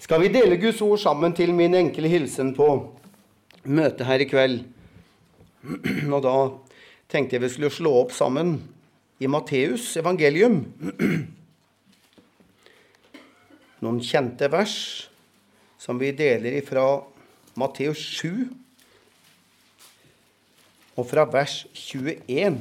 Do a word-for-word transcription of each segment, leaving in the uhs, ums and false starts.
Skal vi dele Guds ord sammen til min enkle hilsen på møtet her i kveld? Og da tenkte jeg vi skulle slå opp sammen i Matteus evangelium. Noen kjente vers som vi deler fra Matteus sju og fra vers tjueen.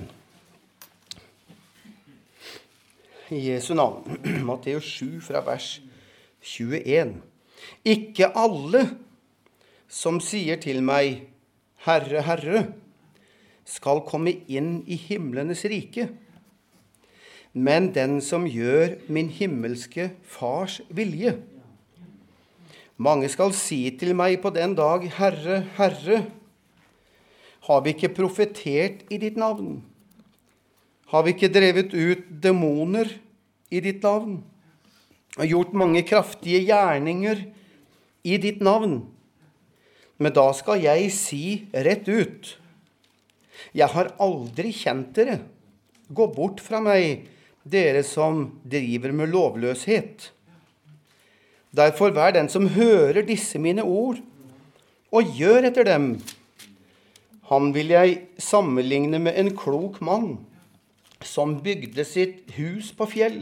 I Jesu navn. Matteus sju fra vers tjueen. Ikke alle som sier til meg, Herre, Herre, skal komme inn i himlenes rike, men den som gjør min himmelske fars vilje. Mange skal si til meg på den dag, Herre, Herre, har vi ikke profetert i ditt navn? Har vi ikke drevet ut demoner i ditt navn? Og gjort mange kraftige gjerninger i ditt navn? Men da skal jeg si rett ut, jeg har aldri kjent dere. Gå bort fra meg, dere som driver med lovløshet. Derfor vær den som hører disse mine ord, og gjør etter dem. Han vil jeg sammenligne med en klok mann, som bygde sitt hus på fjell.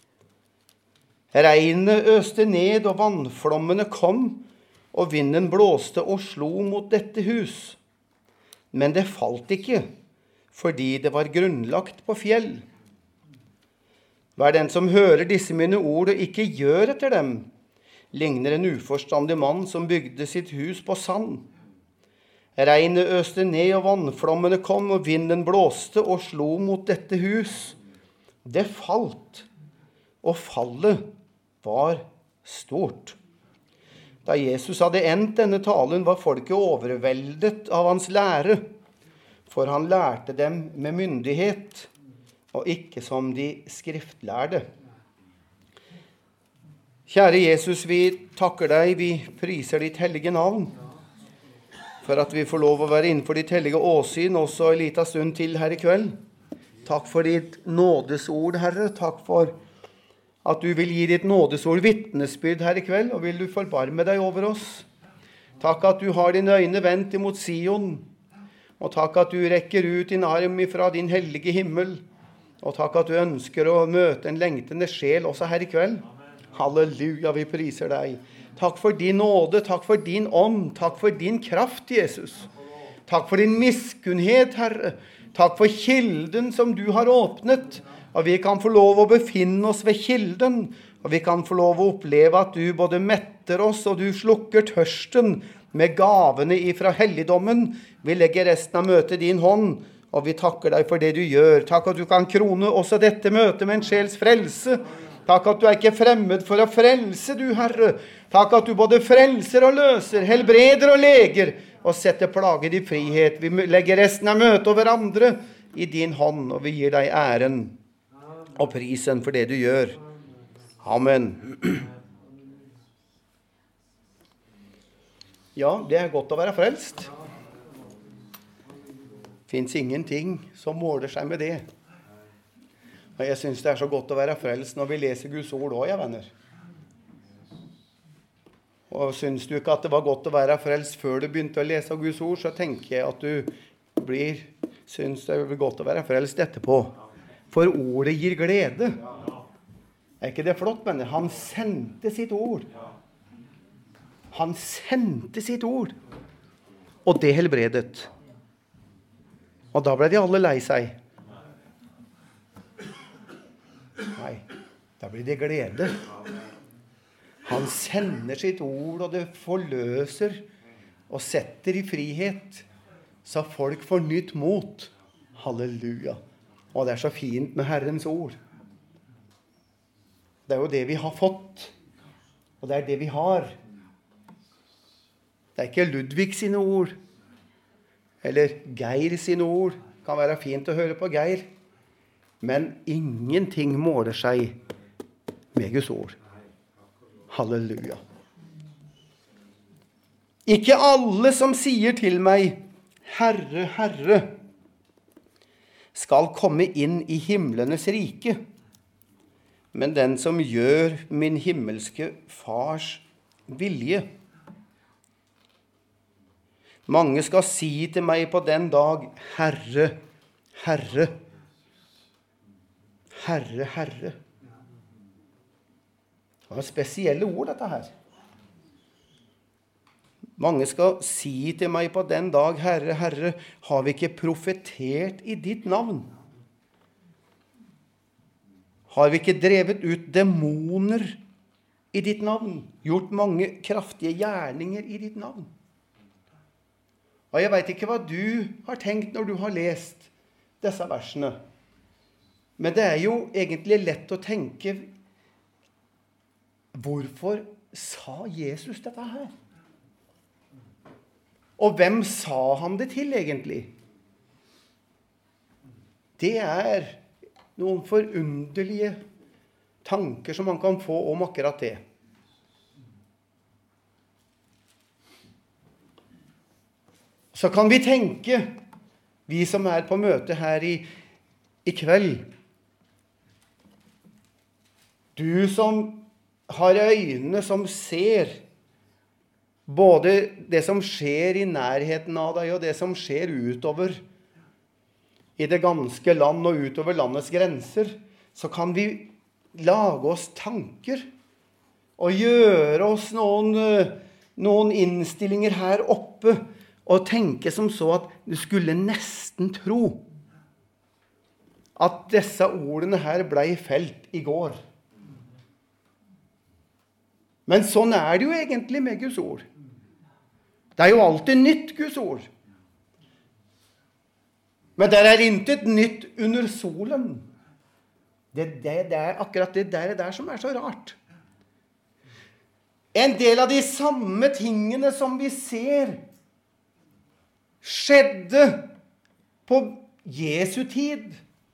Regnet øste ned, og vannflommene kom, og vinden blåste og slo mot dette hus. Men det falt ikke, fordi det var grunnlagt på fjell. Vær den som hører disse mine ord og ikke gjør etter dem, ligner en uforstandig mann som bygde sitt hus på sand. Regnet øste ned, og vannflommene kom, og vinden blåste og slo mot dette hus. Det falt, og fallet var stort. Da Jesus hadde endt denne talen, var folket overveldet av hans lære, for han lærte dem med myndighet, og ikke som de skriftlærde. Kjære Jesus, vi takker deg, vi priser ditt hellige navn, for at vi får lov å være innenfor ditt hellige åsyn også en liten stund til her i kveld. Takk for ditt nådesord, Herre. Takk for at du vil gi ditt nådesord vitnesbyrd her i kveld, og vil du forbarme deg over oss. Takk at du har dine øyne vendt imot Sion, og takk at du rekker ut din arm ifra din hellige himmel, og takk at du ønsker å møte en lengtende sjel også her i kveld. Halleluja, vi priser deg. Takk for din nåde, takk for din ånd, takk for din kraft, Jesus. Takk for din miskunnhet, Herre. Takk for kilden som du har åpnet, og vi kan få lov å befinne oss ved kilden, og vi kan få lov å oppleve at du både metter oss, og du slukker tørsten med gavene ifra helligdommen. Vi legger resten av møtet i din hånd, og vi takker deg for det du gjør. Takk at du kan krone også dette møtet med en sjels frelse. Takk at du er ikke fremmed for å frelse, du Herre. Takk at du både frelser og løser, helbreder og leger, og setter plager i frihet. Vi legger resten av møtet over andre i din hånd, og vi gir deg æren og prisen for det du gjør. Amen. Ja, det er godt å være frelst. Finns ingenting som måler seg med det. Og jeg synes det er så godt å være frelst når vi leser Guds ord også, ja, venner. Og synes du ikke at det var godt å være frelst før du begynte å lese Guds ord, så tenker jeg at du blir, synes det er godt å være frelst etterpå. For ordet gir glede. Er ikke det flott, venner? Han sendte sitt ord. Han sendte sitt ord. Og det helbredet. Og da ble de alle lei seg. Nei, da blir det glede. Han sender sitt ord, og det forløser og setter i frihet, så folk får nytt mot. Halleluja. Og det er så fint med Herrens ord. Det er jo det vi har fått, og det er det vi har. Det er ikke Ludvig sine ord, eller Geir sine ord. Det kan være fint å høre på Geir, men ingenting måler seg med Guds ord. Halleluja. Ikke alle som sier til meg, Herre, Herre, skal komme inn i himlenes rike, men den som gjør min himmelske fars vilje. Mange skal si til meg på den dag, Herre, Herre, Herre, Herre. Det var spesielle ord, dette her. Mange skal si til meg på den dag, Herre, Herre, har vi ikke profetert i ditt navn? Har vi ikke drevet ut demoner i ditt navn? Gjort mange kraftige gjerninger i ditt navn? Og jeg vet ikke hva du har tenkt når du har lest disse versene. Men det er jo egentlig lett å tenke, hvorfor sa Jesus dette her? Og hvem sa han det til egentlig? Det er noen forunderlige tanker som man kan få om akkurat det. Så kan vi tenke, vi som er på møte her i, i kveld, du som har øyne som ser både det som skjer i nærheten av deg og det som skjer utover i det ganske land og utover landets grenser, så kan vi lage oss tanker og gjøre oss noen, noen innstillinger her oppe og tenke som så at du skulle nesten tro at disse ordene her ble felt i går. Men sånn er det jo egentlig med Guds ord. Det er jo alltid nytt, Guds ord. Men det er intet nytt under solen. Det, det, det er akkurat det der, der som er så rart. En del av de samme tingene som vi ser skjedde på Jesu tid.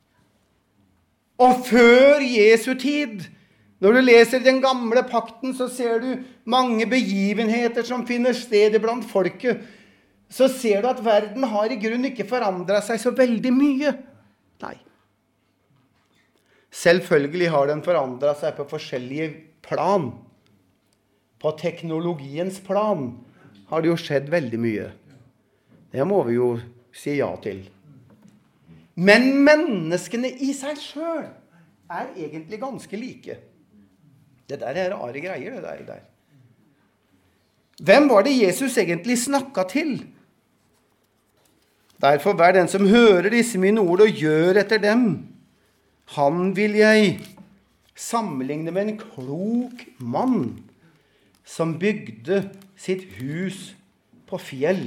Og før Jesu tid. Når du leser den gamle pakten, så ser du mange begivenheter som finner sted blant folket. Så ser du at verden har i grunn ikke forandret seg så veldig mye. Nei. Selvfølgelig har den forandret seg på forskjellige plan. På teknologiens plan har det jo skjedd veldig mye. Det må vi jo si ja til. Men menneskene i seg selv er egentlig ganske like. Det der er rare greier, det der, der. Hvem var det Jesus egentlig snakket til? Derfor vær den som hører disse mine ord og gjør etter dem. Han vil jeg sammenligne med en klok mann som bygde sitt hus på fjell,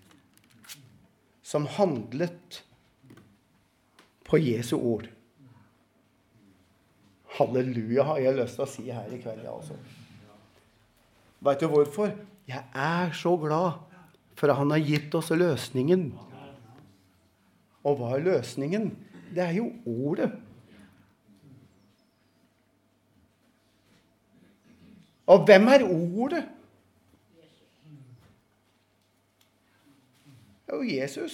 som handlet på Jesu ord. Halleluja, har jeg lyst til å si her i kveld, ja, altså. Vet du hvorfor? Jeg er så glad for at han har gitt oss løsningen. Og hva er løsningen? Det er jo ordet. Og hvem er ordet? Det er jo Jesus.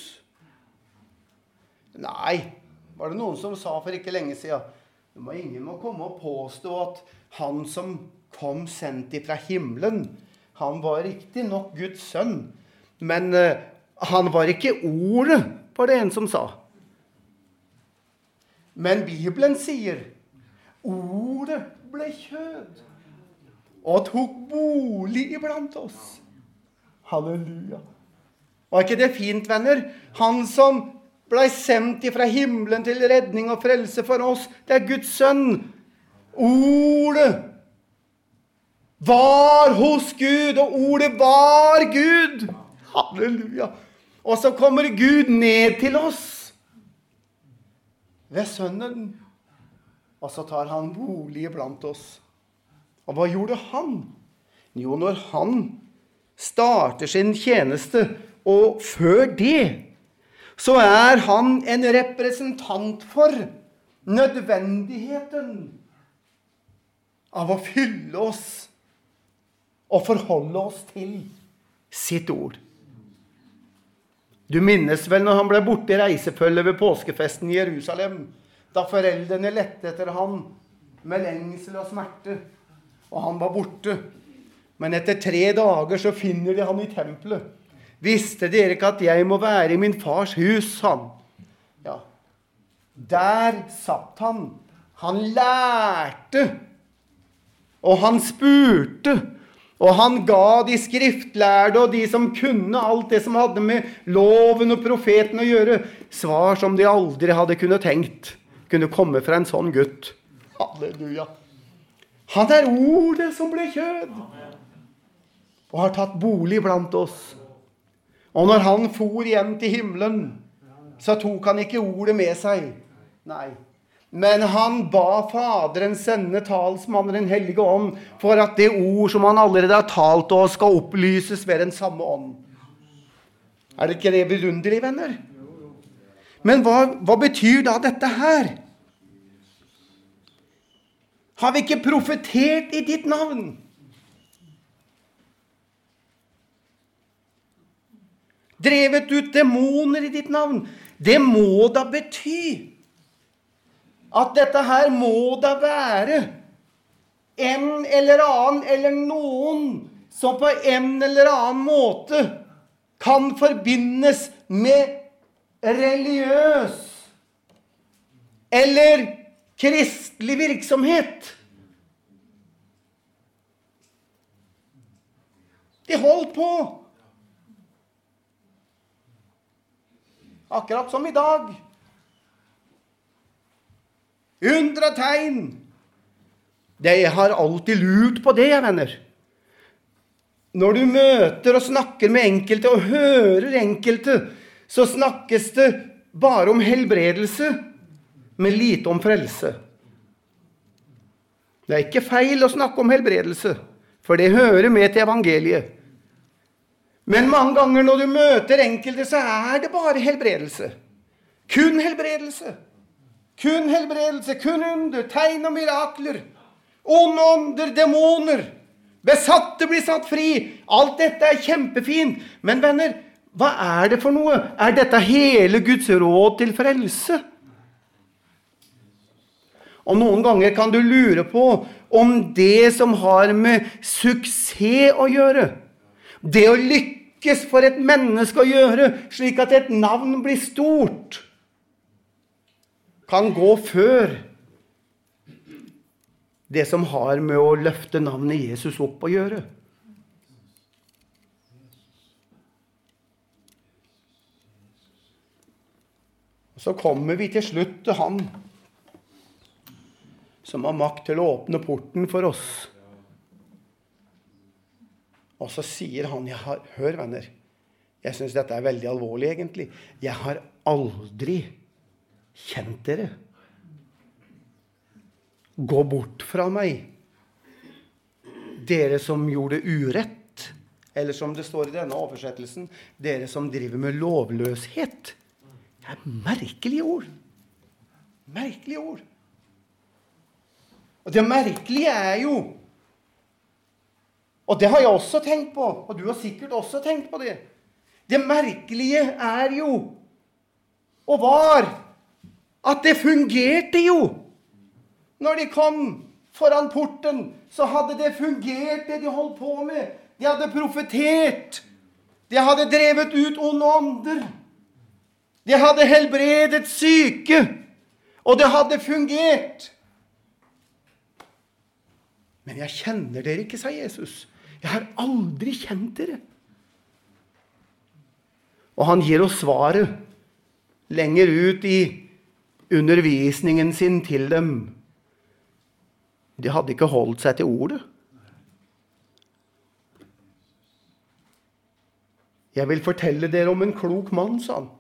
Nei, var det noen som sa for ikke lenge siden, det må ingen må komme og påstå at han som kom sendt ifra himmelen, han var riktig nok Guds sønn, men uh, han var ikke ordet, var det en som sa. Men Bibelen sier, ordet ble kjød, og tok bolig iblant oss. Halleluja. Var ikke det fint, venner? Han som ble sendt fra himmelen til redning og frelse for oss. Det er Guds sønn. Ordet var hos Gud, og ordet var Gud. Halleluja. Og så kommer Gud ned til oss ved sønnen, og så tar han bolig blant oss. Og hva gjorde han? Jo, når han starter sin tjeneste, og før det, så er han en representant for nødvendigheten av å fylle oss og forholde oss til sitt ord. Du minnes vel når han ble borte i reisefølge ved påskefesten i Jerusalem, da foreldrene lette etter han med lengsel og smerte, og han var borte. Men etter tre dager så finner de han i tempelet. Visste dere ikke at jeg må være i min fars hus, sa han. Ja. Der satt han. Han lærte. Og han spurte. Og han ga de skriftlærde og de som kunne alt det som hadde med loven og profeten å gjøre, svar som de aldri hadde kunnet tenkt. Kunne komme fra en sånn gutt. Halleluja. Han er ordet som ble kjød. Og har tatt bolig blant oss. Og når han for hjem til himmelen, så tok han ikke ordet med seg. Nei. Men han ba Faderen sende talsmannen den hellige ånd, for at det ord som han allerede har talt til oss skal opplyses ved den samme ånd. Er det ikke det vidunderlig, venner? Men hva, hva betyr da dette her? Har vi ikke profetert i ditt navn? Drevet ut demoner i ditt navn. Det må da bety at dette her må da være en eller annen eller noen som på en eller annen måte kan forbindes med religiøs eller kristelig virksomhet. De holdt på. Akkurat som i dag. Undre tegn. Jeg har alltid lurt på det, jeg venner. Når du møter og snakker med enkelte og hører enkelte, så snakkes det bare om helbredelse, men lite om frelse. Det er ikke feil å snakke om helbredelse, for det hører med til evangeliet. Men mange ganger når du møter enkelte, så er det bare helbredelse. Kun helbredelse. Kun helbredelse, kun under, tegn og mirakler. Onde ånder, demoner. Besatte blir satt fri. Alt dette er kjempefint. Men venner, hva er det for noe? Er dette hele Guds råd til frelse? Og noen ganger kan du lure på om det som har med suksess å gjøre, det å lykkes for et menneske å gjøre, slik at et navn blir stort, kan gå før det som har med å løfte navnet Jesus opp å gjøre. Så kommer vi til slutt til han som har makt til å åpne porten for oss. Og så sier han, jeg har, hør venner, jeg synes dette er veldig alvorlig egentlig. Jeg har aldri kjent dere. Gå bort fra meg. Dere som gjorde urett, eller som det står i denne oversettelsen, dere som driver med lovløshet. Det er merkelige ord. Merkelige ord. Og det merkelige er jo, og det har jeg også tenkt på, og du har sikkert også tenkt på det. Det merkelige er jo, og var, at det fungerte jo. Når de kom foran porten, så hadde det fungert det de holdt på med. De hadde profetert. De hadde drevet ut onde ånder. De hadde helbredet syke. Og det hadde fungert. Men jeg kjenner dere ikke, sa Jesus. Jeg har aldri kjent dere. Og han gir oss svaret lenger ut i undervisningen sin til dem. De hadde ikke holdt seg til ordet. Jeg vil fortelle dere om en klok mann, sa han,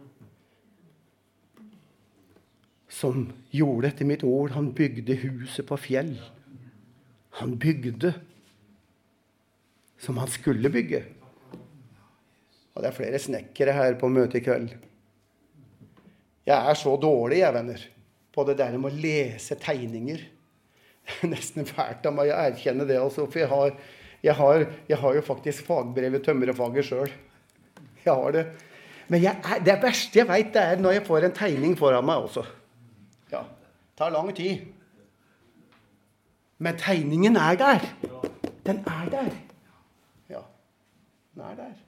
som gjorde etter mitt ord. Han bygde huset på fjell. Han bygde som han skulle bygge. Og det er flere snekkere her på møte i kveld. Jeg er så dårlig, jeg venner, på det der med å lese tegninger. Det er nesten fælt av meg å erkjenne det, altså, for jeg har, jeg har, jeg har jo faktisk fagbrevet tømmerfaget selv. Jeg har det. Men jeg er, det verste jeg vet, det er når jeg får en tegning foran meg også. Ja, det tar lang tid. Men tegningen er der. Den er der. Ja, den er der.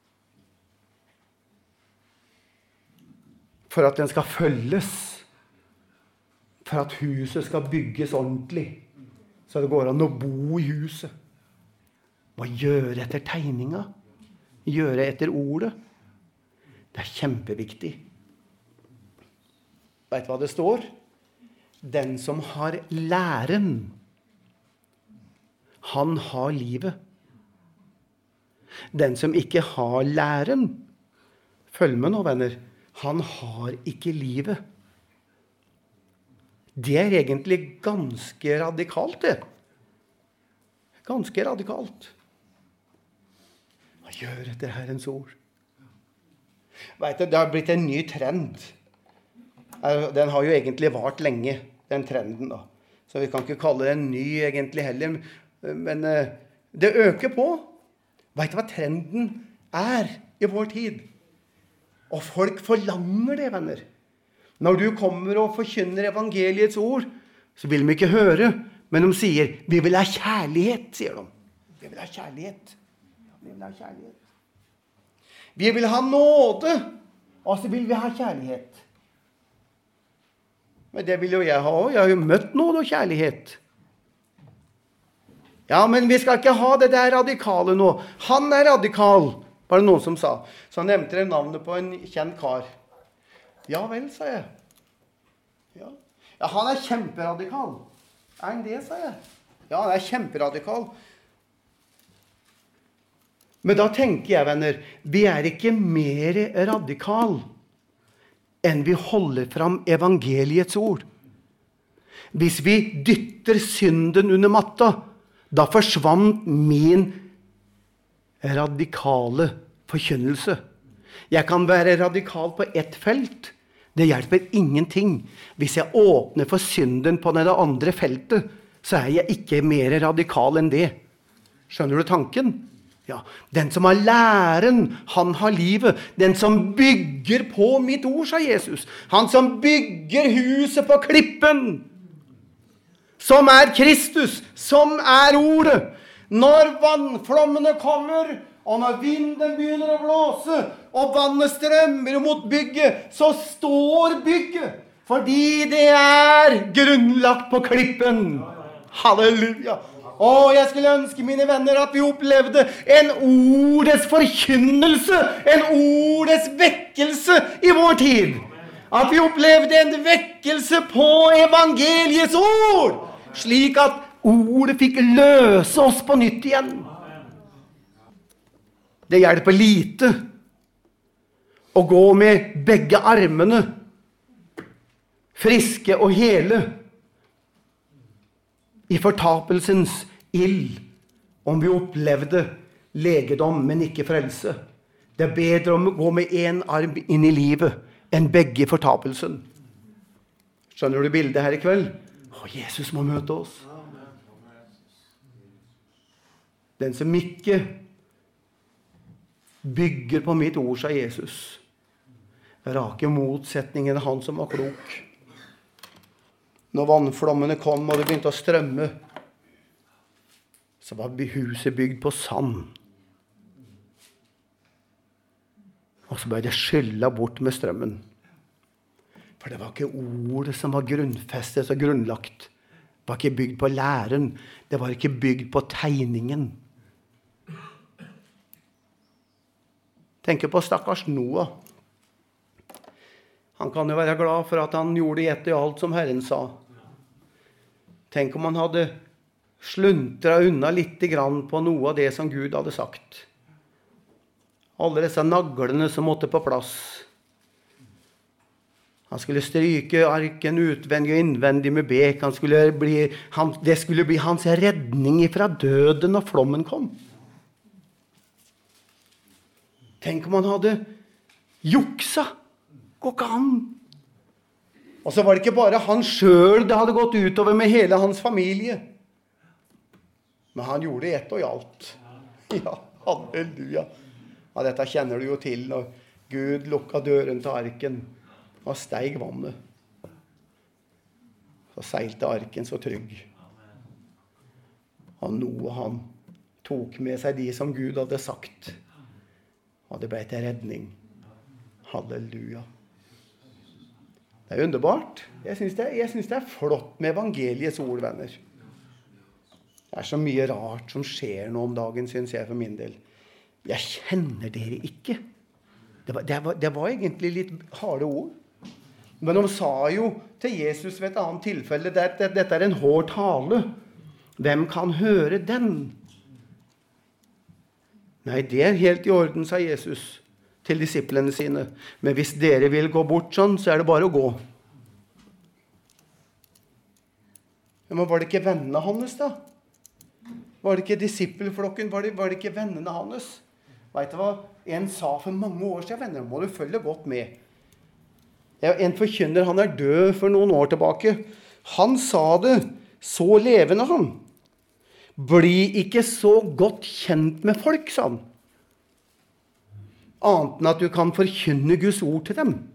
For at den skal følges. For at huset skal bygges ordentlig. Så det går an å bo i huset. Og gjøre etter tegninga. Gjøre etter ordet. Det er kjempeviktig. Vet du hva det står? Den som har læren, han har livet. Den som ikke har læren, følg med nå, venner, han har ikke livet. Det er egentlig ganske radikalt, det. Ganske radikalt. Hva gjør etter Herrens ord? Vet du, det har blitt en ny trend. Den har jo egentlig vart lenge, den trenden da. Så vi kan ikke kalle det en ny egentlig heller. Men det øker på. Vet du hva trenden er i vår tid? Og folk forlanger det, venner. Når du kommer og forkynner evangeliets ord, så vil de ikke høre, men de sier, vi vil ha kjærlighet, sier de. Vi vil ha kjærlighet. Vi vil ha kjærlighet. Vi vil ha nåde, og så vil vi ha kjærlighet. Men det vil jo jeg ha også. Jeg har jo møtt nåde og kjærlighet. Ja, men vi skal ikke ha det der radikale nå. Han er radikal, var det noen som sa. Så han nevnte det navnet på en kjent kar. Ja vel, sa jeg. Ja, ja han er kjemperadikal. Er han det, sa jeg. Ja, han er kjemperadikal. Men da tenker jeg, venner, vi er ikke mer radikal enn vi holder fram evangeliets ord. Hvis vi dytter synden under matta, da forsvant min radikale forkynnelse. Jeg kan være radikal på ett felt. Det hjelper ingenting. Hvis jeg åpner for synden på det andre feltet, så er jeg ikke mer radikal enn det. Skjønner du tanken? Ja, den som har læren, han har livet. Den som bygger på mitt ord, sa Jesus. Han som bygger huset på klippen. Som er Kristus, som er ordet. Når vannflommene kommer, og når vinden begynner å blåse, og vannet strømmer mot bygget, så står bygget. Fordi det er grunnlagt på klippen. Halleluja. Å, jeg skulle ønske, mine venner, at vi opplevde en ordets forkynnelse, en ordets vekkelse i vår tid. At vi opplevde en vekkelse på evangeliets ord, slik at ordet fikk løse oss på nytt igjen. Det hjelper lite å gå med begge armene, friske og hele, i fortapelsens ild, om vi opplevde legedom, men ikke frelse. Det er bedre å gå med en arm inn i livet, enn begge i fortapelsen. Skjønner du bildet her i kveld? Å, Jesus må møte oss. Den som ikke bygger på mitt ord, sa Jesus. Rake motsetningen er han som var klok. Når vannflommene kom og det begynte å strømme, så var huset bygd på sand. Og så ble det skyllet bort med strømmen. For det var ikke ordet som var grunnfestet og grunnlagt. Det var ikke bygd på læren. Det var ikke bygd på tegningen. Tenk på stakkars Noah. Han kan jo være glad for at han gjorde etter alt som Herren sa. Tenk om han hadde sluntret unna litt grann på noe av det som Gud hadde sagt. Alle disse naglene som måtte på plass. Han skulle stryke arken utvendig og innvendig med bek. Han skulle bli, han, det skulle bli hans redning fra døden når flommen kom. Tenk om han hadde juksa. Går ikke an. Og så var det ikke bare han selv det hadde gått utover med hele hans familie. Men han gjorde ett og alt. Ja, halleluja. Ja, dette kjenner du jo til når Gud lukket døren til arken og steig vannet. Så seilte arken så trygg. Og Noah, han tok med seg de som Gud hadde sagt. Og det ble til redning. Halleluja. Det er underbart. Jeg synes det, jeg synes det er flott med evangeliets ord, venner. Det er så mye rart som skjer nå om dagen, synes jeg for min del. Jeg kjenner dere ikke. Det var, det var, det var egentlig litt harde ord. Men de sa jo til Jesus ved et annet tilfelle, at dette er en hård tale. Hvem kan høre den? Nei, det er helt i orden, sa Jesus til disiplene sine. Men hvis dere vil gå bort sånn, så er det bare å gå. Men var det ikke vennene hans da? Var det ikke disippelflokken? Var det, var det ikke vennene hans? Vet du hva? En sa for mange år siden, venner, må du følge godt med. En forkynner, han er død for noen år tilbake. Han sa det, så levende han. Bli ikke så godt kjent med folk, sa han. Annet enn at du kan forkynne Guds ord til dem.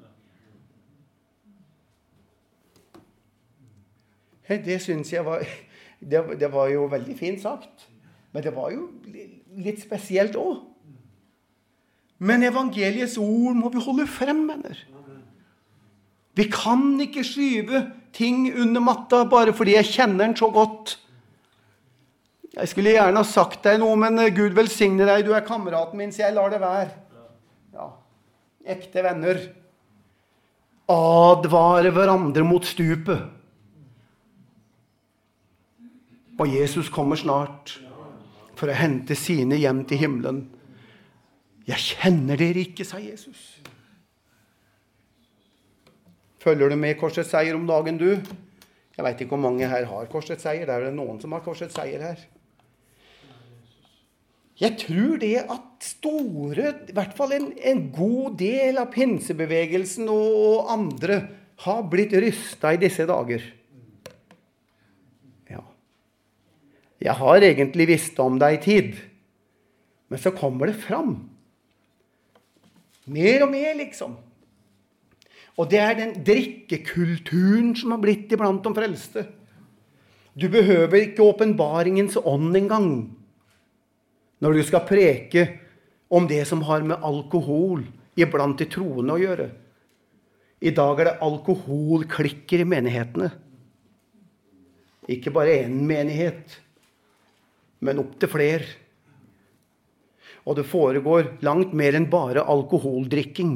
Det synes jeg var, det, det var jo veldig fint sagt. Men det var jo litt spesielt også. Men evangeliets ord må vi holde frem, venner. Vi kan ikke skyve ting under matta bare fordi jeg kjenner den så godt. Jeg skulle gjerne ha sagt deg noe, men Gud velsigne deg, du er kameraten min, så jeg lar det være. Ja, ekte venner. Advare hverandre mot stupet. Og Jesus kommer snart for å hente sine hjem til himmelen. Jeg kjenner dere ikke, sa Jesus. Følger du med korsets seier om dagen, du? Jeg vet ikke hvor mange her har korsets seier. Det er det noen som har korsets seier her. Jeg tror det at store, i hvert fall en, en god del av pinsebevegelsen og andre har blitt rystet i disse dager. Ja. Jeg har egentlig visst om det i tid, men så kommer det fram. Mer og mer, liksom. Og det er den drikkekulturen som har blitt iblant de frelste. Du behøver ikke åpenbaringens ånd engang når du skal preke om det som har med alkohol iblant de troende å gjøre. I dag er det alkoholklikker i menighetene. Ikke bare en menighet, men opp til flere. Og det foregår langt mer enn bare alkoholdrikking.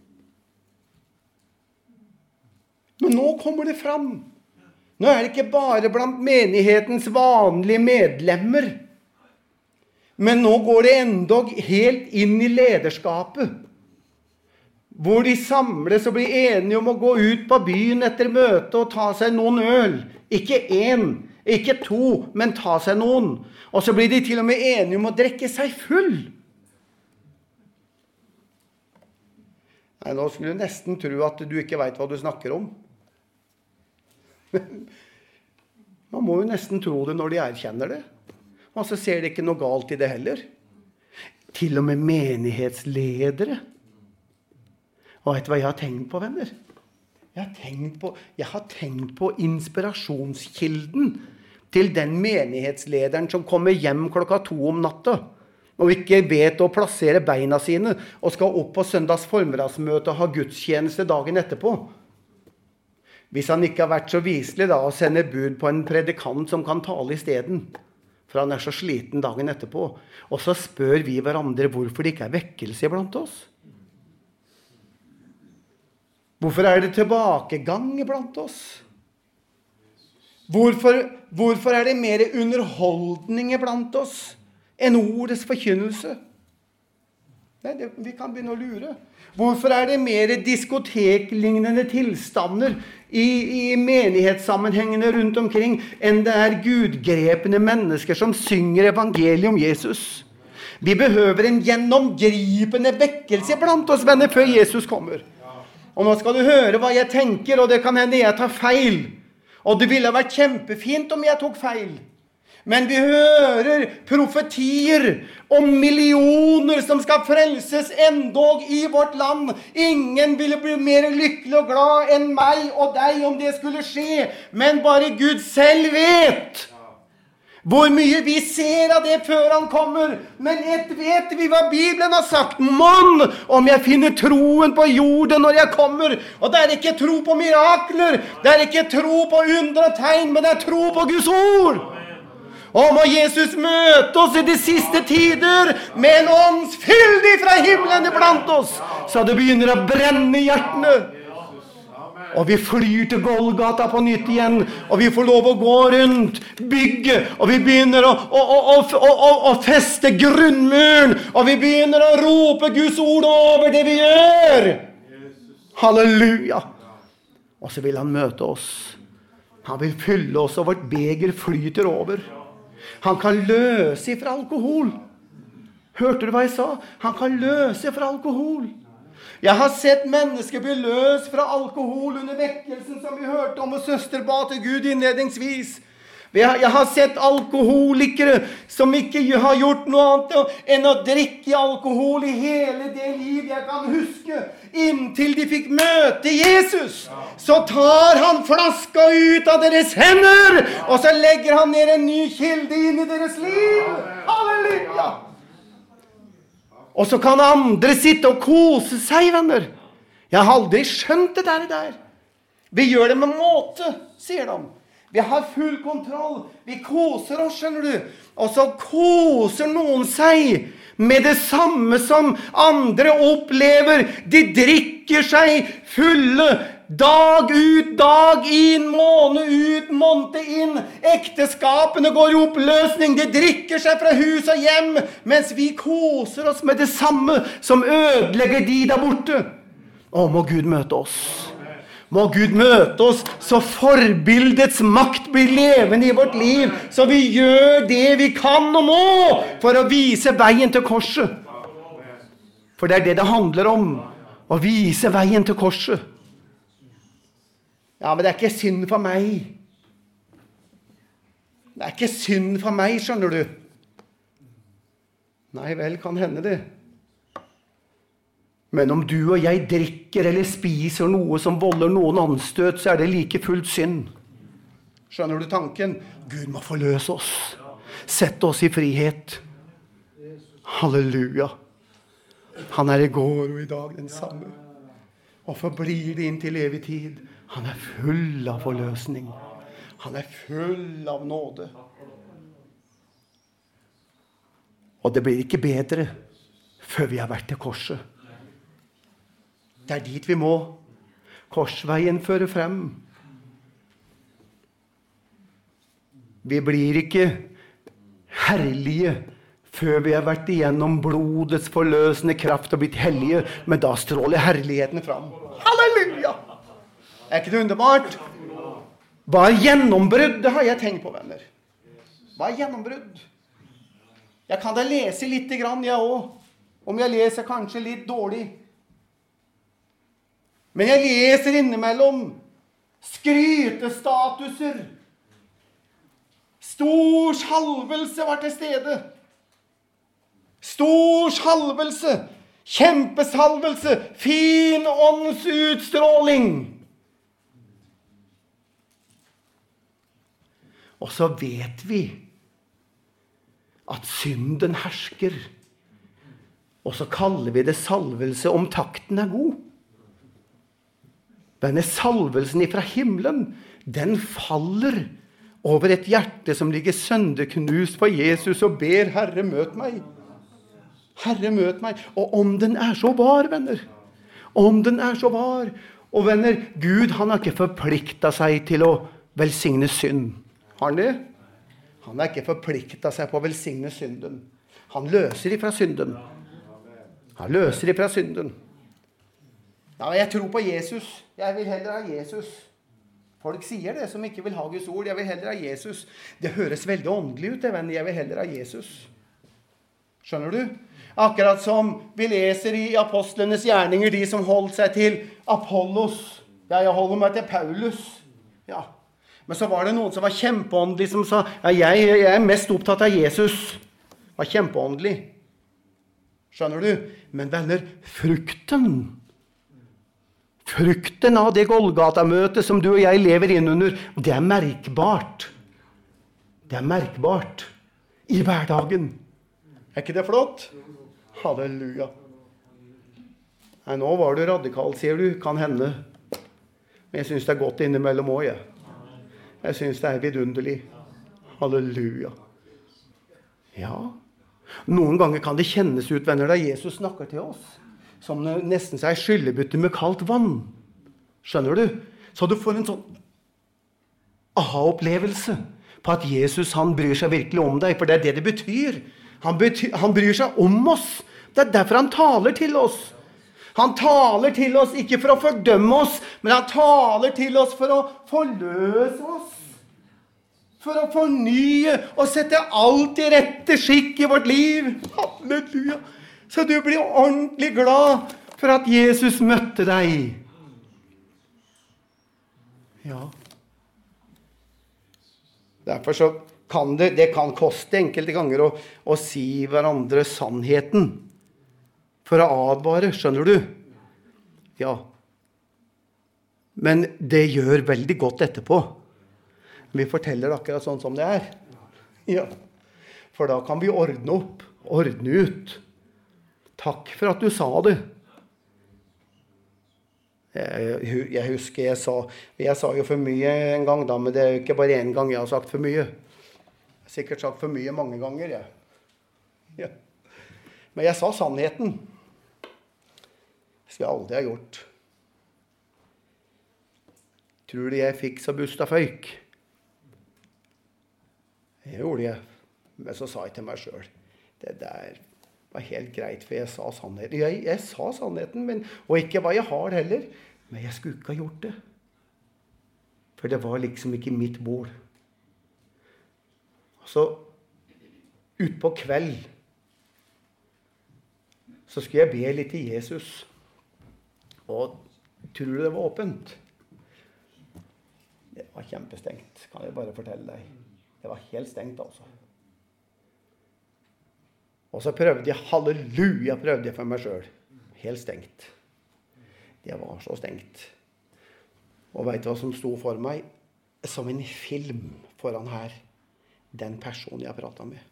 Men nå kommer det fram. Nå er det ikke bare blant menighetens vanlige medlemmer, men nå går det endog helt inn i lederskapet, hvor de samles og blir enige om å gå ut på byen etter møte og ta seg noen øl. Ikke en, ikke to, men ta seg noen. Og så blir de til og med enige om å drikke seg full. Nei, nå skulle du nesten tro at du ikke vet hva du snakker om. Man må jo nesten tro det når de erkjenner det. Og så ser de ikke noe galt i det heller. Til og med menighetsledere. Og vet du hva jeg har tenkt på, venner? Jeg har tenkt på, jeg har tenkt på inspirasjonskilden til den menighetslederen som kommer hjem klokka to om natta, og ikke vet å plassere beina sine, og skal opp på søndags formiddagsmøte og ha gudstjeneste dagen etterpå. Hvis han ikke har vært så viselig da, og sender bud på en predikant som kan tale i stedet, for han er så sliten dagen etterpå. Og så spør vi hverandre hvorfor det ikke er vekkelse blant oss. Hvorfor er det tilbakegang blant oss? Hvorfor, hvorfor er det mer underholdning blant oss enn ordets forkynnelse? Nei, det, vi kan begynne å lure. Hvorfor er det mer diskoteklignende tilstander i, i menighetssammenhengene rundt omkring enn det er gudgrepende mennesker som synger evangeliet om Jesus? Vi behøver en gjennomgripende vekkelse blant oss, venner, før Jesus kommer. Og nå skal du høre hva jeg tenker, og det kan hende jeg tar feil. Og det ville vært kjempefint om jeg tok feil. Men vi hører profetier om millioner som skal frelses endog i vårt land. Ingen ville bli mer lykkelig og glad enn meg og deg om det skulle skje. Men bare Gud selv vet Hvor mye vi ser av det før han kommer. Men et vet vi hva Bibelen har sagt. Mann, om jeg finner troen på jorden når jeg kommer. Og det er ikke tro på mirakler. Det er ikke tro på under og tegn, men det er tro på Guds ord. Og må Jesus møte oss i de siste tider med en åndsfyldig fra himmelen iblant oss, så det begynner å brenne i hjertene. Og vi flyr til Golgata på nytt igjen, og vi får lov å gå rundt bygget, og vi begynner å, å, å, å, å, å feste grunnmuren, og vi begynner å rope Guds ord over det vi gjør. Halleluja! Og så vil han møte oss. Han vil fylle oss, og vårt beger flyter over. Han kan løse fra alkohol. Hørte du hva jeg sa? Han kan løse fra alkohol. Jeg har sett mennesker bli løst fra alkohol under vekkelsen som vi hørte om, og søster ba til Gud innledningsvis. Jeg har sett alkoholikere som ikke har gjort noe annet enn å drikke alkohol i hele det liv jeg kan huske, inntil de fikk møte Jesus. Så tar han flaska ut av deres hender, og så legger han ned en ny kilde inn i deres liv. Halleluja! Og så kan andre sitte og kose seg, venner. Jeg har aldri skjønt det der, der. Vi gjør det med måte, sier de. Vi har full kontroll. Vi koser oss, skjønner du. Og så koser noen seg med det samme som andre opplever. De drikker seg fulle dag ut, dag inn, måned ut, måned inn. Ekteskapene går i oppløsning. De drikker seg fra hus og hjem, mens vi koser oss med det samme som ødelegger de der borte. Å, må Gud møte oss. Må Gud møte oss, så forbildets makt blir levende i vårt liv, så vi gjør det vi kan og må for å vise veien til korset. For det er det det handler om, å vise veien til korset. Ja, men det er ikke synd for meg. Det er ikke synd for meg, skjønner du. Nei vel, kan hende det. Men om du og jeg drikker eller spiser noe som volder noen anstøt, så er det like fullt synd. Skjønner du tanken? Gud må forløse oss. Sette oss i frihet. Halleluja. Han er i går og i dag den samme. Og forblir det inn til evig tid. Han er full av forløsning. Han er full av nåde. Og det blir ikke bedre før vi har vært til korset. Det er dit vi må. Korsveien fører frem. Vi blir ikke herlige før vi har vært igjennom blodets forløsende kraft og blitt hellige, men da stråler herligheten fram. Halleluja! Er ikke det underbart? Hva er gjennombrudd? Det har jeg tenkt på, venner. Hva er gjennombrudd? Jeg kan da lese litt grann, jeg også. Om jeg leser kanskje litt dårlig. Men jeg leser innimellom skrytestatuser. Stor salvelse var til stede. Stor salvelse. Kjempesalvelse. Fin åndsutstråling. Og så vet vi at synden hersker. Og så kaller vi det salvelse om takten er god. Denne salvelsen fra himmelen, den faller over et hjerte som ligger sønderknust for Jesus og ber, Herre, møt meg. Herre, møt meg. Og om den er så var, venner. Om den er så var. Og venner, Gud, han har ikke forpliktet seg til å velsigne synd. Har han det? Han har ikke forpliktet seg på å velsigne synden. Han løser ifra synden. Han løser ifra synden. Ja, jeg tror på Jesus. Jeg vil heller ha Jesus. Folk sier det som ikke vil ha Guds ord. Jeg vil heller ha Jesus. Det høres veldig åndelig ut, det, venn. Jeg vil heller ha Jesus. Skjønner du? Akkurat som vi leser i apostlenes gjerninger, de som holdt seg til Apollos. Ja, jeg holder meg til Paulus. Ja. Men så var det noen som var kjempeåndelig, som sa, ja, jeg, jeg er mest opptatt av Jesus. Var kjempeåndelig. Skjønner du? Men venner, frukten... Frukten av det Golgata-møtet som du og jeg lever innunder, det er merkbart. Det er merkbart i hverdagen. Er ikke det flott? Halleluja. Nei, nå var du radikal, sier du. Kan hende. Men jeg synes det er godt innimellom også, jeg. Jeg synes det er vidunderlig. Halleluja. Ja. Noen ganger kan det kjennes ut, venner, da Jesus snakker til oss, som nesten seg skyllebytte med kaldt vann. Skjønner du? Så du får en sånn aha-opplevelse på at Jesus, han bryr seg virkelig om deg, for det er det det betyr. Han, betyr, han bryr seg om oss. Det er derfor han taler til oss. Han taler til oss ikke for å fordømme oss, men han taler til oss for å forløse oss. For å fornye og sette alt i rette skikk i vårt liv. Halleluja. Så du blir ordentlig glad for at Jesus møtte deg. Ja. Derfor så kan det, det kan koste enkelte ganger å, å si hverandre sannheten. For å advare, skjønner du? Ja. Men det gjør veldig godt etterpå. Vi forteller det akkurat sånn som det er. Ja. For da kan vi ordne opp, ordne ut. Takk for at du sa det. Jeg, jeg husker jeg sa, jeg sa jo for mye en gang da, men det er jo ikke bare en gang jeg har sagt for mye. Jeg har sikkert sagt for mye mange ganger, jeg. Ja. Men jeg sa sannheten. Det skulle jeg aldri ha gjort. Tror du jeg fikk så busta føyk? Det gjorde jeg. Men så sa jeg til meg selv, det der var helt greit, for jeg sa sannheten. Jeg, jeg sa sannheten, men, og ikke hva jeg har heller. Men jeg skulle ikke ha gjort det. For det var liksom ikke mitt bord. Så ut på kveld så skulle jeg be litt til Jesus. Og tror du det var åpent? Det var kjempestengt, kan jeg bare fortelle deg. Det var helt stengt, altså. Og så prøvde jeg, halleluja, prøvde jeg for meg selv. Helt stengt. Det var så stengt. Og vet du hva som sto for meg? Som en film foran her. Den personen jeg pratet med.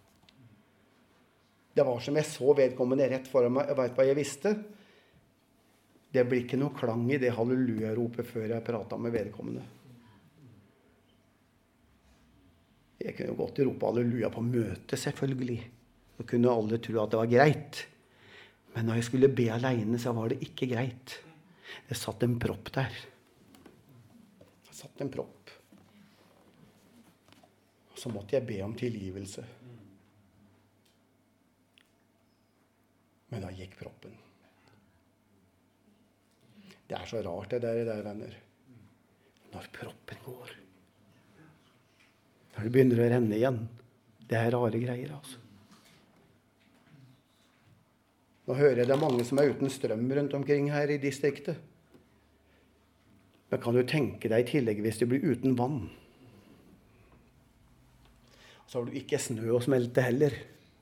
Det var som jeg så vedkommende rett foran meg. Jeg vet hva jeg visste. Det blir ikke noe klang i det halleluja-ropet før jeg pratet med vedkommende. Jeg kunne jo godt rope halleluja på møte, selvfølgelig. Så kunne alle tro at det var greit. Men når jeg skulle be alene, så var det ikke greit. Det satt en propp der. Det satt en propp. Og så måtte jeg be om tilgivelse. Men da gikk proppen. Det er så rart det der, der venner. Når proppen går. Når det begynner å renne igjen. Det er rare greier, altså. Nå hører jeg det er mange som er uten strøm rundt omkring her i distriktet. Men kan du tenke deg i tillegg hvis det blir uten vann? Så har du ikke snø å smelte heller.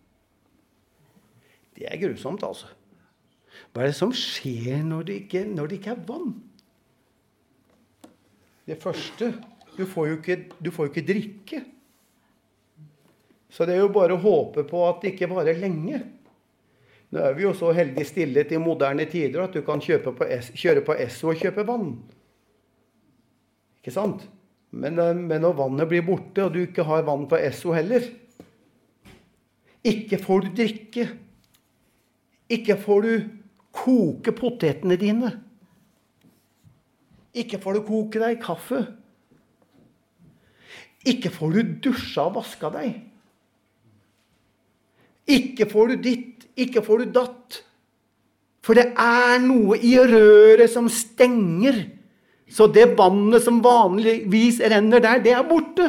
Det er grusomt, altså. Hva er det som skjer når det ikke, når det ikke er vann? Det første, du får jo ikke, du får jo ikke drikke. Så det er jo bare å håpe på at det ikke varer lenge. Nå er vi jo så heldig stillet i moderne tider at du kan kjøpe på S, kjøre på Esso og kjøpe vann. Ikke sant? Men, men når vannet blir borte, og du ikke har vann på Esso heller, ikke får du drikke. Ikke får du koke potetene dine. Ikke får du koke deg kaffe. Ikke får du dusja og vaska deg. Ikke får du ditt, ikke får du datt. For det er noe i røret som stenger. Så det vannet som vanligvis renner der, det er borte.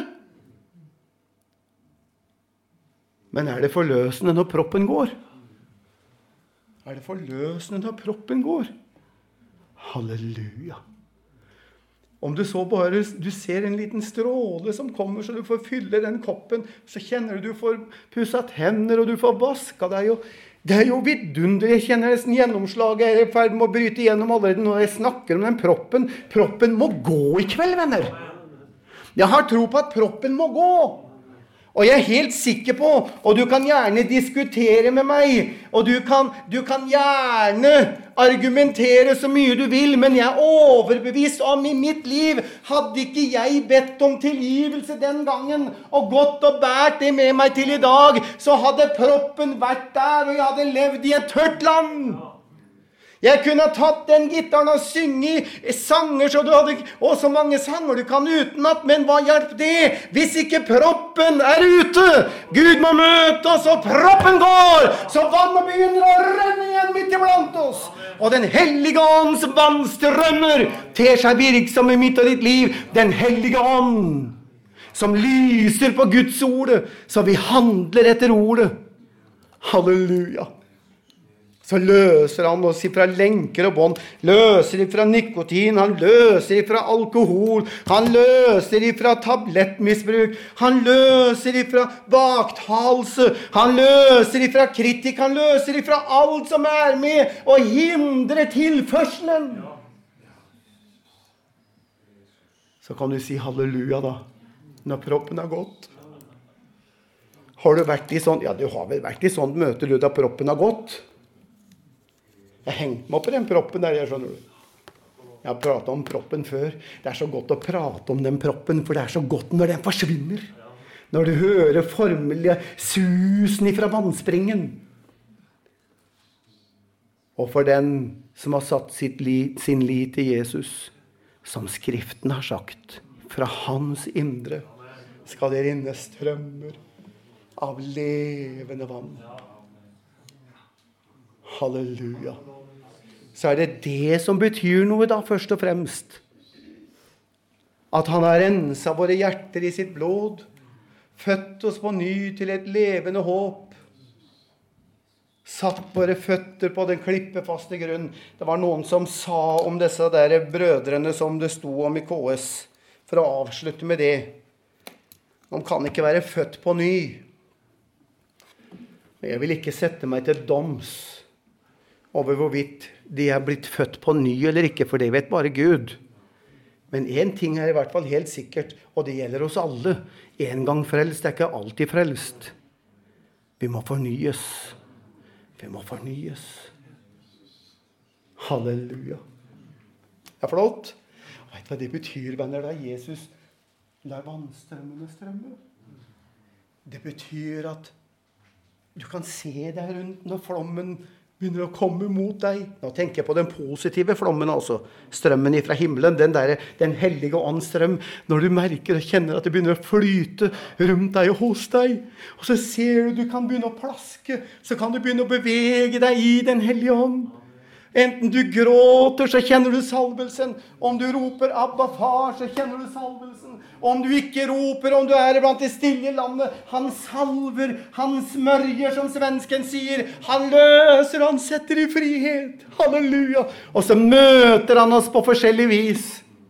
Men er det forløsende når proppen går? Er det forløsende når proppen går? Halleluja. Om du så bare, du ser en liten stråle som kommer, så du får fylle den koppen, så kjenner du du får pusset hender, og du får vaska deg, og det er jo vidunderlig. Jeg kjenner nesten gjennomslaget, jeg er i ferd med å bryte igjennom allerede når jeg snakker om den proppen. Proppen må gå i kveld, venner. Jeg har tro på at proppen må gå. Og jeg er helt sikker på, og du kan gjerne diskutere med meg, og du kan, du kan gjerne argumentere så mye du vil, men jeg er overbevist om i mitt liv, hadde ikke jeg bedt om tilgivelse den gangen, og gått og bært det med meg til i dag, så hadde proppen vært der, og jeg hadde levd i et tørt land. Jeg kunne ha tatt den gitaren og synge sanger, så du hadde, og så mange sanger du kan utenat, men hva hjelper det hvis ikke proppen er ute? Gud må møte oss, og proppen går, så vannet begynner å renne igjen midt iblant oss. Og den hellige ånds vannstrømmer ter seg virksom i mitt og ditt liv. Den hellige ånd som lyser på Guds ord, så vi handler etter ordet. Halleluja. Så løser han oss ifra lenker og bånd, løser ifra nikotin, han løser ifra alkohol, han løser ifra tablettmisbruk, han løser ifra baktalelse, han løser ifra kritikk, han løser ifra alt som er med og hindrer tilførselen. Så kan du si halleluja da, når proppen er gått. Har du vært i sånn, ja du har vel vært i sånn møte du da proppen har gått? Jeg hengte meg opp i den proppen der, jeg skjønner du. Jeg har pratet om proppen før. Det er så godt å prate om den proppen, for det er så godt når den forsvinner. Når du hører formelige susen ifra vannspringen. Og for den som har satt sitt li, sin lit til Jesus, som Skriften har sagt, fra hans indre skal det rinne strømmer av levende vann. Halleluja. Så er det det som betyr noe da, først og fremst. At han har renset våre hjerter i sitt blod, født oss på ny til et levende håp, satt våre føtter på den klippefaste grunn. Det var noen som sa om disse der brødrene som det sto om i K S, for å avslutte med det. De kan ikke være født på ny. Jeg vil ikke sette meg til doms over hvorvidt de er blitt født på ny eller ikke, for det vet bare Gud. Men en ting er i hvert fall helt sikkert, og det gjelder oss alle. En gang frelst er ikke alltid frelst. Vi må fornyes. Vi må fornyes. Halleluja. Det er flott. Vet du hva det betyr, venner, da Jesus lar vannstrømmene strømme? Det betyr at du kan se deg rundt når flommen begynner å komme mot deg. Nå tenker jeg på den positive flommen, altså. Strømmen ifra himmelen, den, der, den hellige åndsstrøm. Når du merker og kjenner at det begynner å flyte rundt deg og hos deg, og så ser du du kan begynne å plaske, så kan du begynne å bevege deg i den hellige ånd. Enten du gråter, så kjenner du salvelsen. Om du roper Abba far, så kjenner du salvelsen. Om du ikke roper, om du er blant det stille landet, han salver, han smørger, som svensken sier. Han løser, han setter i frihet. Halleluja. Og så møter han oss på forskjellig vis.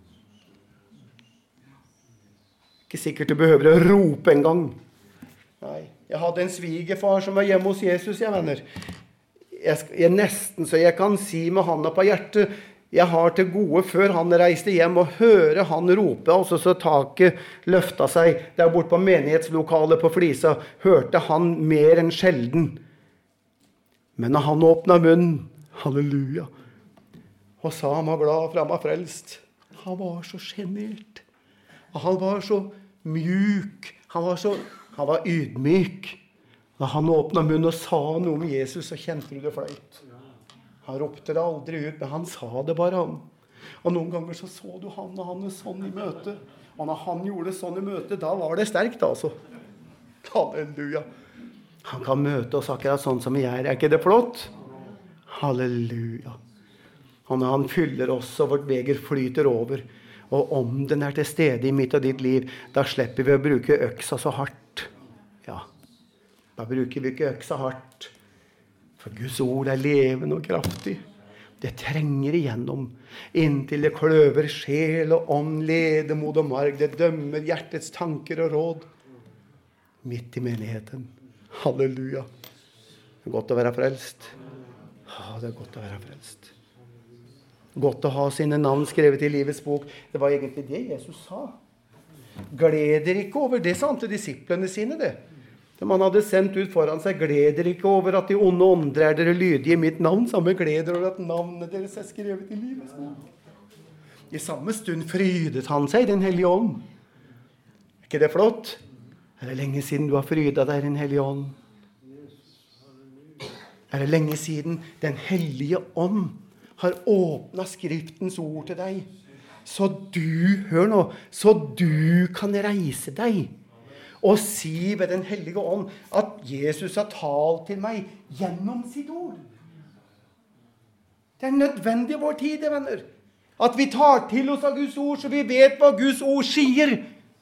Ikke sikkert du behøver å rope en gang. Nei, jeg hadde en svigerfar som var hjemme hos Jesus, jeg venner. Jeg, jeg nesten så jeg kan si med handa på hjertet, jeg har til gode før han reiste hjem og høre han rope, altså så taket løfta seg der bort på menighetslokalet på Flisa, hørte han mer enn sjelden. Men når han åpnet munnen, halleluja, og sa han var glad for han var frelst, han var så genert, han var så mjuk, han var, så, han var ydmyk. Da han åpnet munnen og sa noe om Jesus, så kjente du det fløyt. Han ropte det aldri ut, men han sa det bare han. Og noen ganger så så du han og han sånn i møte. Og når han gjorde sånn i møte, da var det sterkt altså. Halleluja. Han kan møte oss akkurat sånn som vi er. Er ikke det flott? Halleluja. Og når han fyller oss, og vårt beger flyter over, og om den er til stede i mitt og ditt liv, da slipper vi å bruke øksa så hardt. Ja. Da bruker vi ikke øksa hardt, for Guds ord er levende og kraftig. Det trenger igjennom, inntil det kløver sjel og ånd, ledemod og marg. Det dømmer hjertets tanker og råd. Midt i menigheten. Halleluja. Det er godt å være frelst. Ja, det er godt å være frelst. Godt å ha sine navn skrevet i livets bok. Det var egentlig det Jesus sa. gleder ikke over det, sa han til disiplene sine, det. Som han hadde sendt ut foran seg, gleder ikke over at de onde ånder er dere lydige i mitt navn, samme gleder over at navnet deres er skrevet i livets bok. I samme stund frydet han seg, den hellige ånd. Er ikke det flott? Er det lenge siden du har frydet deg, den hellige ånd? Er det lenge siden den hellige ånd har åpnet skriftens ord til deg? Så du, hør nå, så du kan reise deg og si ved den hellige ånd at Jesus har talt til meg gjennom sitt ord. Det er nødvendig i vår tid, venner, at vi tar til oss av Guds ord, så vi vet hva Guds ord sier.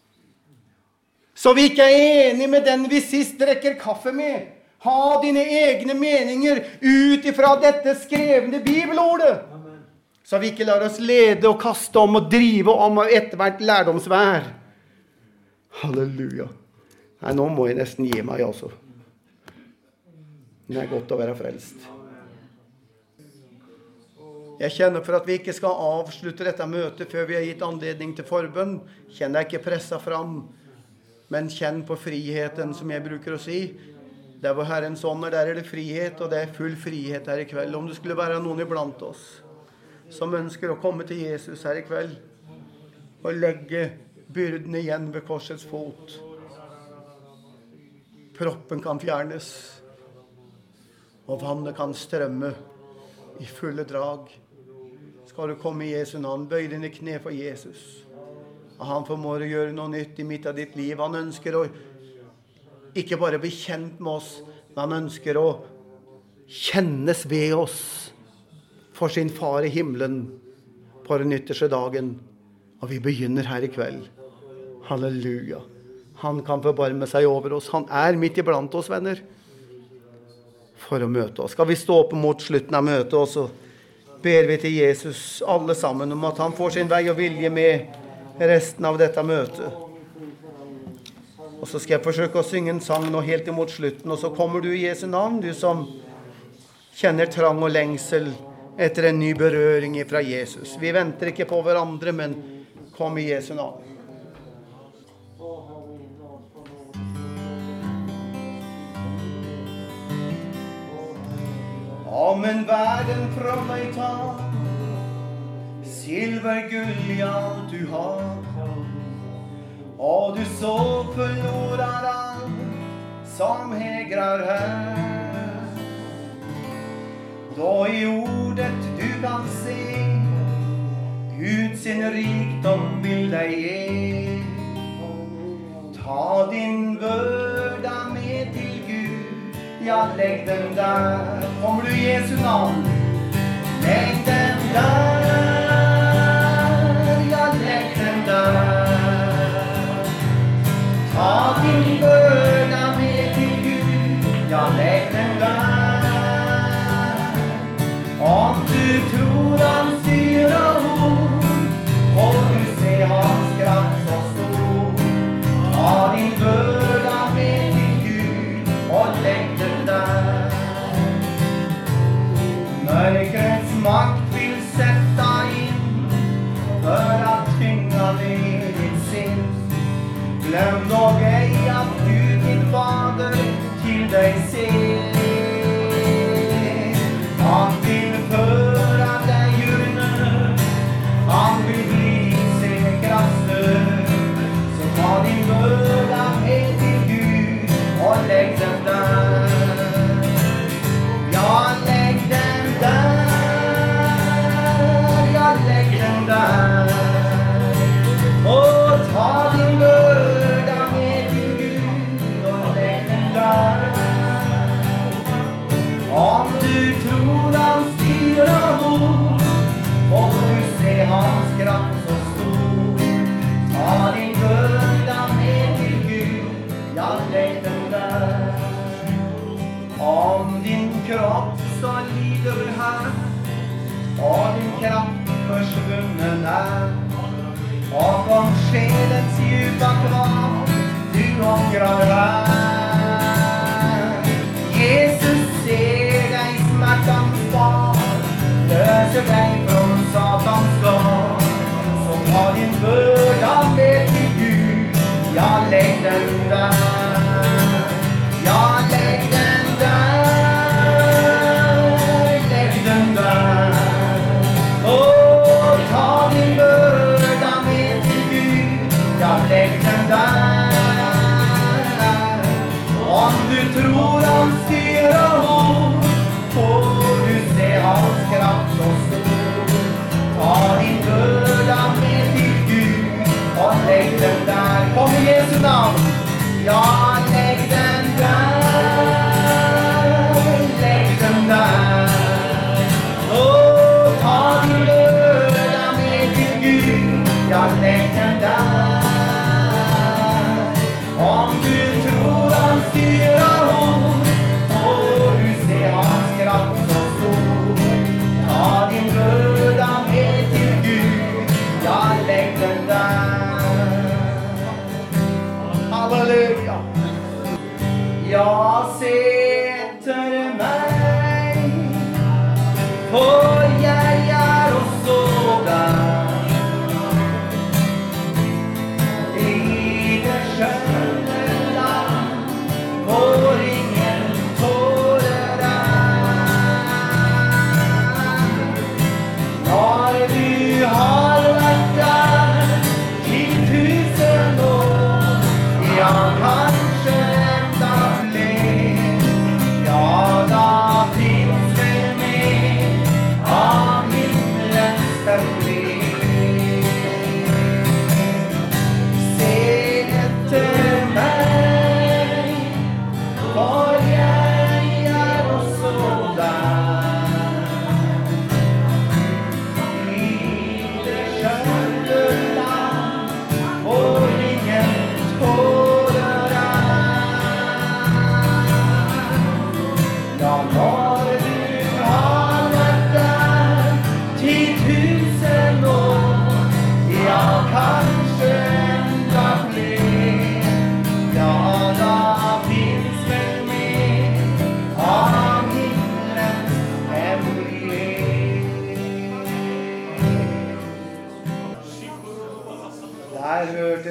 Så vi ikke er enige med den vi sist drekker kaffe med. Ha dine egne meninger ut ifra dette skrevne bibelordet. Så vi ikke lar oss lede og kaste om og drive om og etter hvert lærdomsvær. Halleluja. Nei, nå må jeg nesten gi meg også. Det er godt å være frelst. Jeg kjenner for at vi ikke skal avslutte dette møtet før vi har gitt anledning til forbønn. Kjenner jeg ikke presset fram, men kjenn på friheten som jeg bruker å si. Der hvor Herrens ånd er, der er det frihet, og det er full frihet her i kveld. Om det skulle være noen iblant oss som ønsker å komme til Jesus her i kveld og legge byrden igjen ved korsets fot. Proppen kan fjernes, og vannet kan strømme i fulle drag. Skal du komme i Jesu navn, bøy dine kne for Jesus. Og han formår å gjøre noe nytt i midt av ditt liv. Han ønsker å ikke bare bli kjent med oss, men han ønsker å kjennes ved oss for sin far i himmelen på den ytterste dagen. Og vi begynner her i kveld. Halleluja. Han kan forbarme seg over oss. Han er midt iblant oss, venner, for å møte oss. Skal vi stå opp mot slutten av møtet, og så ber vi til Jesus alle sammen om at han får sin vei og vilje med resten av dette møtet. Og så skal jeg forsøke å synge en sang nå helt imot slutten, og så kommer du i Jesu navn, du som kjenner trang og lengsel etter en ny berøring fra Jesus. Vi venter ikke på hverandre, men kom i Jesu navn. Om en verden fra meg ta, silver, gull i alt du har, og du så förlorar allt som hägrar här. Då i ordet du kan se Gud sin rikdom vill dig ge. Ta din börda med till Gud, ja, lägg den där. Kommer du i Jesu namn? Lägg den där, ja, lägg den där. Ta din börda med till Gud, ja, lägg den där. Om du tror han styr och ord, får du se hans kraft så stor. Ta din börda med till Gud och lägg den där. Mörkrets makt vill sätta in för att tynga ner ditt sinn. Glöm dock ej att Gud din fader till dig ser. Han vill föra dig ur nöd, han vill bli säkrast stöd. Så ta din börda med till Gud och lägg den där. Ja, lägg den där, ja, lägg den där. Och ta din börda med till Gud och lägg den där. Om du tror han styr och bor, får du se hans kraft så stor. Ta din börda med till Gud, ja, lägg den där. Om din kropp så lider här, och din kraft försvunnen är, och om själens djupa kvar du ångrar här. Jesus ser dig smärtans spar, löser dig från Satans skar. Så ta din börda med till Gud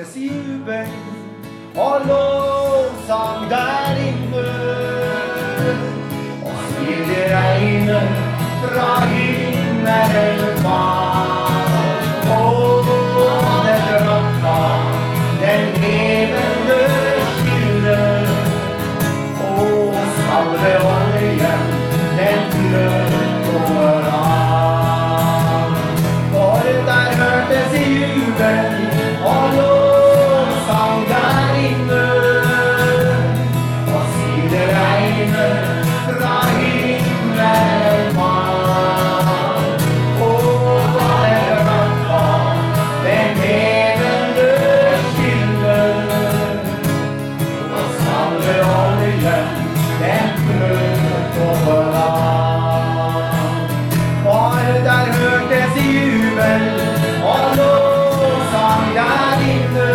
hørtes jubel og lovsang der inne. Og stille regnet fra himmelen var. Og det drakka den levende kilde. Og salveoljen den fløt overalt. For der hørtes jubel og lovsang der inne. Og stille regnet fra himmelen var. Og det drakka den levende kilde. Og salveoljen den fløt overalt. For der hørtes jubel og lovsang der inne.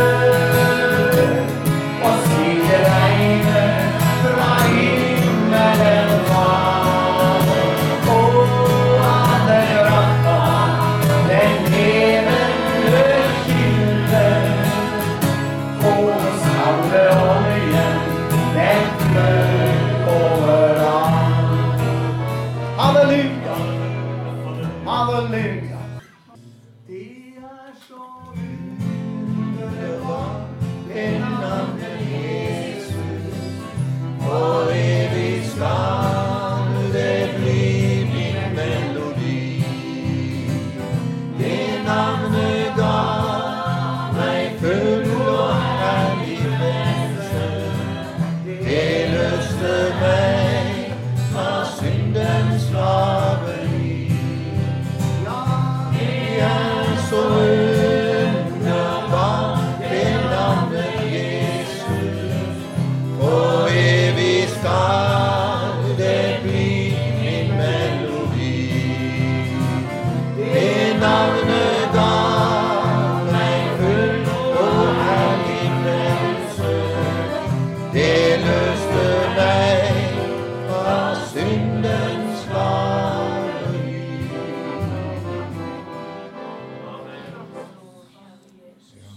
Og stille regnet fra himmelen var. Og alle drakka den levende kilde. Og salveoljen den fløt overalt. Halleluja, halleluja.